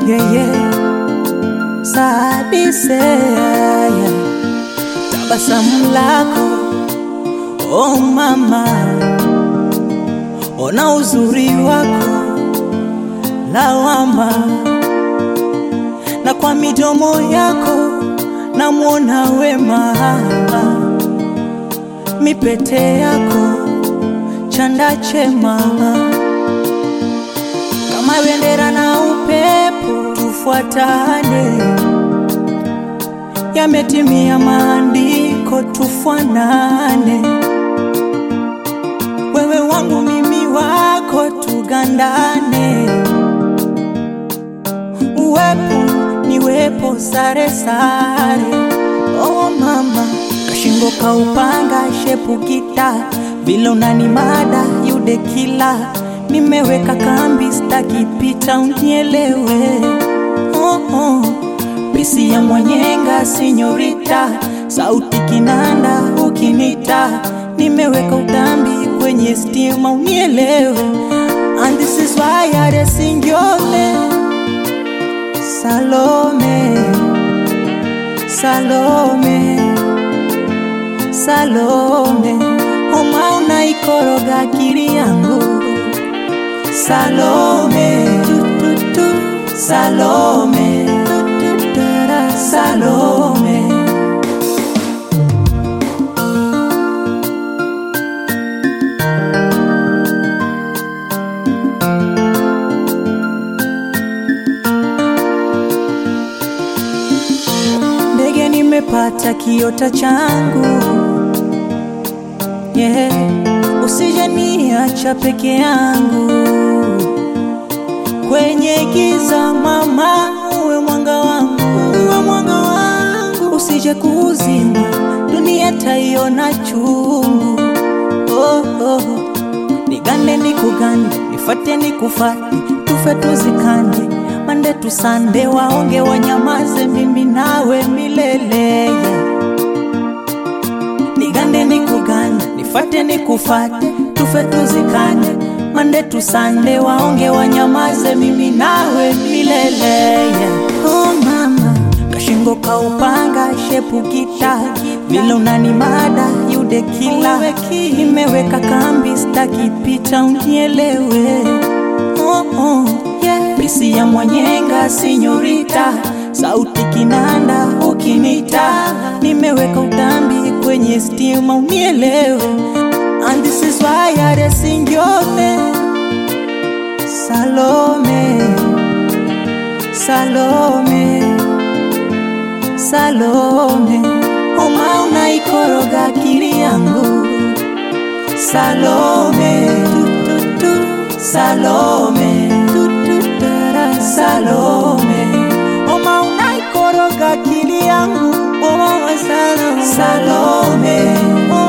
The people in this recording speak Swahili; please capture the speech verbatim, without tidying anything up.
yeah, yeah. Sadise, yeah. Tabasamu lako, oh mama, ona uzuri wako, lawama. Na kwa midomo yako namuona wema, mipete yako chanda chema. Kama bendera na upepo tufuatane, yametimia maandiko tufanane. Wewe wangu mimi wako tugandane, uwepo niwepo sare sare. Oh mama, kashingo kaupanga shepu kita, vile unanimada yude kila. Nimeweka kambi staki pita unielewe. Oh oh, pisi ya mwenyenga sinyorita, sauti kinanda ukinita. Nimeweka utambi kwenye stima unielewe. And this is why I sing your name, Salome, Salome, Salome. Oma unaikoroga akili yangu, Salome, tu, tu, tu. Salome, tu, tu, tu, tu. Salome. Ndege nimepata kiota changu, yeah. Usije niacha peke yangu kwenye giza mama, uwe mwanga wangu, uwe mwanga wangu. Usije kuzima dunia taiona chungu. Oh oh, nigande nikugande, nifate nikufate, tufe tuzikane. Mande tusande waonge wanyamaze, mimi nawe milele. Nigande nikugande, nifate nikufate, tufe tuzikane. Mande tusande waonge wanyamaze, mimi nawe milele. Oh mama, kashingo kaupanga shepu kita, vile unanimada yude kila. Nimeweka kambi staki pita unielewe. Oh oh, yeah. Pisi ya mwenyenga sinyorita, sauti kinanda ukinita. Nimeweka utambi kwenye stima unielewe. And this is why I sing your name, Salome, Salome, Salome. Oma unaikoroga akili yangu, Salome, tu, tu, tu. Salome, tu, tu, tu. Salome. Oma unaikoroga akili yangu, oh Salome, Salome.